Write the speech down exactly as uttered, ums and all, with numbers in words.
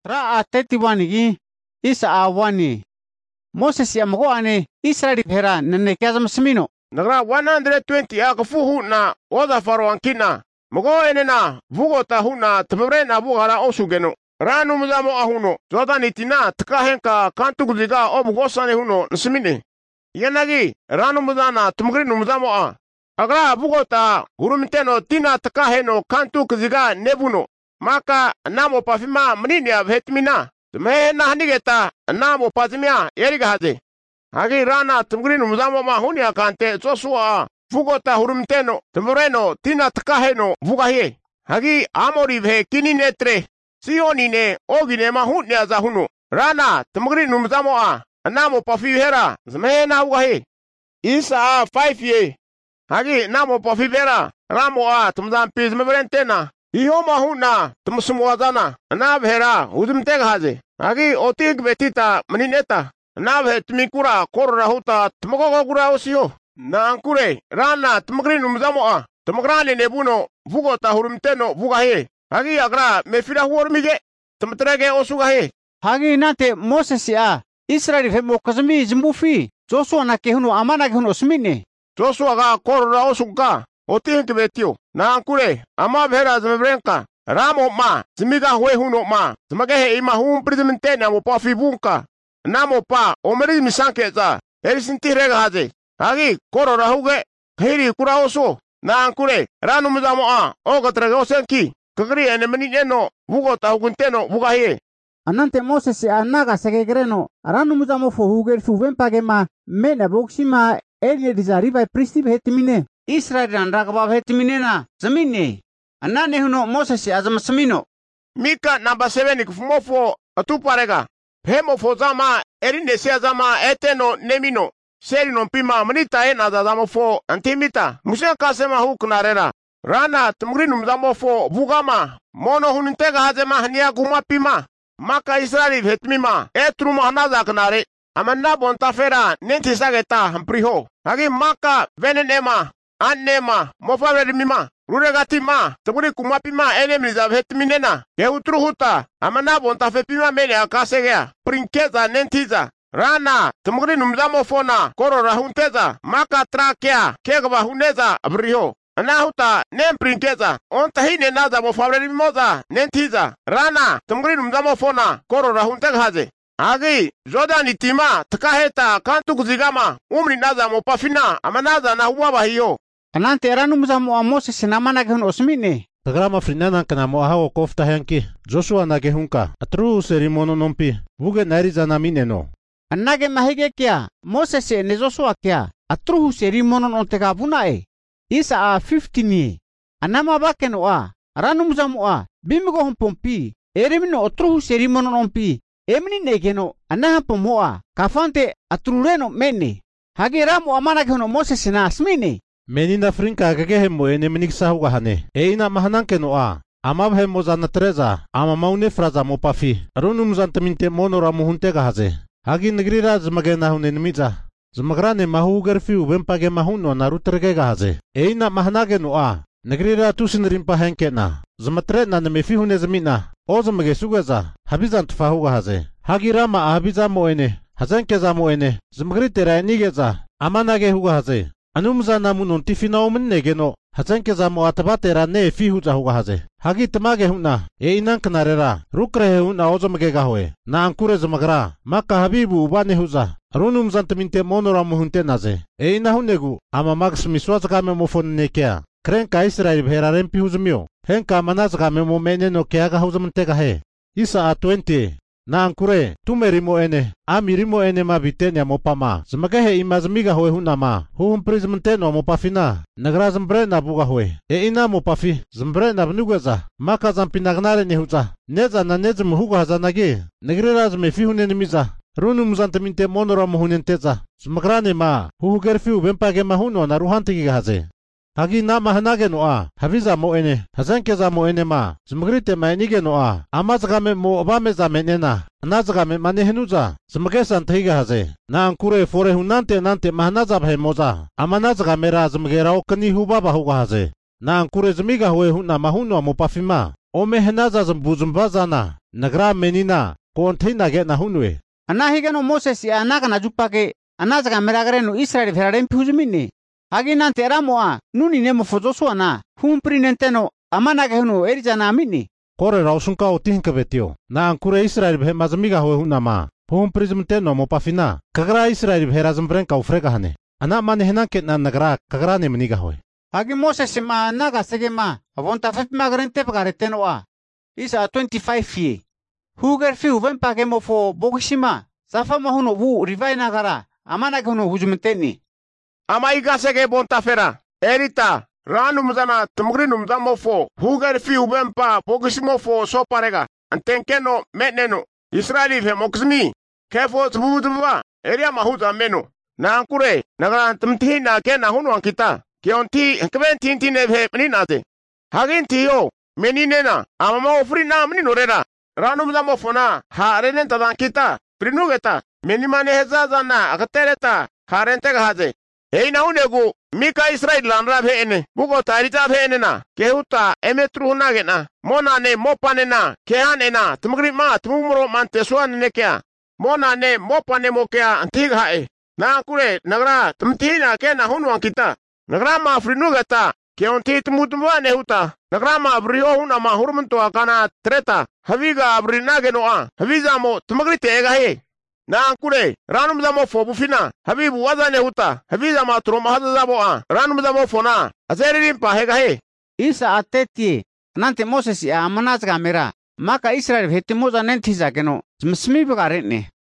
Ra ateti wanigi isa awani. Moses ya mko ane Israeli hera nene kiazam semino. Nagra one hundred twenty akafuhu na oda farwankina. Mgo enena vugota huna tmrena bugara osugeno. Ranu mudamo ahuno. Zoda nitina tkahenka kantugudiga obgosane huno nsimine. Yanagi ranu mudana tmgrinu mudamo a. Agra bugota hurumteno tina tkaheno kantugudiga nebuno. Maka namo pafima mnini abhetmina. Tme nahnigeta namo pazimia yerigahaze. Hagi rana tmgrinu mudamo ma huni akante Joshua vugota hurumteno tmreno tina tkaheno vugahe. Hagi amori bhe kininetre Sionine ogine ma huni azahuno. Rana tmgrinu mudamo a namo pafihera zme na vugahe. Isa five ye. Hagi namo pafibera ramo a tmzampiz mebrentena. Iyo mahuna tmsumuazana na bhera uzmteg haze. Hagi otig betita manineta. Nabhe tmikura korra huta tmogoga gura osio. Na ankure rana tmgrinu mzamoa. Tmgrani nebuno vugota hurumteno vugahe. Hagi agra mefira huormige tmtrege osugahe. Hagi nate Moses ya Israeli he mokazmi zmufi. Joshua na kehuno amana kehuno smine. Joshua ga korra osuga. Otig betio. Na ankure ama bhera zmebrenka. Ramo ma zmiga hue huno ma. Zmagehe ima hum prizmentena mo pafibunka. Namo pa omeri misankeza erisinti rega haze. Hagi koro rahuge hiri kura oso. Na ankure ranu mudamo a ogatrege osenki. Kagri ene menino vugota hugunteno vugahe. Anante Moses anaga segegreno ranu mudamo fo huger suven pagema mena boxima ene dizariva pristi hetimine. Israel andaga ba hetimine na zamine. Anane huno Moses azam samino. Mika namba seven kufumofo atuparega. Hemo fozama erinde siazama eteno nemino. Seri non pima manita ena da zamofo antimita. Musia kasema huknarera. Rana tmgrinu mzamofo vugama. Mono hunintega hazema hania guma pima. Maka Israeli hetmima. Etruma hanaza knare. Amanda bontafera nenti sageta hampriho. Hagi maka venenema. Annema mofaveri mima. Ruregati ma, tmuri kumapi ma enemi za hetminena. Ke utruhuta, amana bonta fepima mene akasegea. Prinkeza nentiza. Rana, tmuri numzamo fona, koro rahunteza. Maka trakea, kegaba huneza abriho. Anahuta, nem prinkeza. Onta hine naza mofaveri moza, nentiza. Rana, tmuri numzamo fona, koro rahuntega haze. Agi, Jordani tima, tkaheta, kantu kuzigama. Umri naza mopafina, amanaza na huwaba hiyo. Anante ranu muzamo Moses namana gehun osmine. Tagrama frinana kana mo ahawo kofta hanki. Joshua na gehunka. Atru serimono nompi. Vuge nariza na mineno. Anage mahige kya. Moses ne Joshua kya. Atru serimono nontega bunae. Isa a fifteen ye. Anama bakeno a. Ranu muzamo a. Bimigo hompompi. Eremino atru serimono nompi. Emni negeno. Anaha pomoa. Kafante atrureno mene. Hage ramu amana gehun Moses na asmine. Menina frinka gagehemo ene meniksa huga hane. E ina mahananke no a. Amab hemo zana treza. Ama maune fraza mo pafi. Runum zantaminte monora muhuntega haze. Hagi negrira zmagena hune nimiza. Zmagrane mahu gerfi ubempage mahuno na rutrgega haze. E ina mahanage no a. Negrira tusin rimpa henke na. Zmatre na nemefi hune zmina. O zmage sugeza. Habizan tufa huga haze. Hagi rama ahabiza mo ene. Hazenkeza mo ene. Zmagrite ra enigeza. Amanage huga haze. Anumza namunon tifina omennegeno hazenke zamo atabatera ne fihuza huga haze. Hagi tamage huna e inan kanarera rukrehe huna ozomage gahoe. Na ankure zamagra maka habibu ubane huza. Runum zantaminte monora muhunte naze. E ina hunegu ama max miswazgame mofone kea. Krenka Israel bheraren pihuzmio. Henka manazgame mo meneno keaga huzamantega he. Isa a twenty. Na ankure tumerimo ene amirimo ene mabitenya mopama zmagahe imazmiga hoe hunama hum prismenteno mopafina nagra zmbrena buga hoe e ina mopafi zmbrena bnugeza maka zampinagnare nehuza neza na nezm huga hazanage negrera zmefi hunene miza runum zantaminte monora mohunenteza zmagrane ma hugerfi ubempage mahuno na ruhantigi haze. Hagi na mahanage no a haviza mo ene hazankeza mo ene ma zmgrite ma enige no a amazgame mo obame za menena nazgame manehenuza zmgesan thiga haze na ankure fore hunante nante mahnaza bhe moza amanazgame ra zmgera okni huba ba huga haze na ankure zmiga hoe huna mahuno mo pafima Ome henaza zambuzambazana, nagra menina, konti nage na hunwe. Anahigano Moses ya anaka na jupake, anaza kameragare no Israel veraren puzumini. Hagi nante ramoa, nuni nemo fozosu ana, humpri nenteno, amanake hunu erijana amini. Kore rausunka otihin kabetio, na ankure Israel behe mazamiga hoe hunama, humpri zmteno mopafina, kagra Israel behe razmbrenka ufrega hane. Ana mane henanket na nagra, kagra ne meniga hoe. Hagi Moses ma naga segema, avonta fepi magarente pagareteno a. Isa twenty-five ye. Huger fi uven pagemo fo bogishima, safama huno wu rivai nagara, amanake hunu hujumteni. Ama igasege bonta fera. Erita. Ranum zana tumgrinum zamofo. Huger fi ubempa bogismofo soparega. Antenkeno metneno. Israeli ve moksmi. Kefo tbububa. Eria mahuza meno. Na ankure. Nagara tumtina kena hunu ankita. Kionti kventinti ve meninate. Haginti yo. Meninena. Amama ofri na meninorera. Ranum zamofo na. Ha renenta dankita. Prinugeta. Menimane hezazana. Akatereta. Harentega haze. Ei na unego mika Israel landra bheene bugo tarita bheene na kehuta emetru hunage na mona ne mopane na kehane na tumgri ma tumumro mante swan ne kya mona ne mopane mo kya antig hae na kure nagra tumtina ke na hunu kita nagra ma frinugata ke onti tumutwa ne huta nagra ma brio huna ma hurmunto akana treta haviga abrinage no a haviza mo tumgri tega he na ankure ranum zamo fo bufina habibu wazane huta habiza matro mahadza zabo a ranum zamo fona azeri pa hega he Isa ateti nante Moses ya amanaz kamera maka Israel hetimuza nentiza keno smsmi bugare ne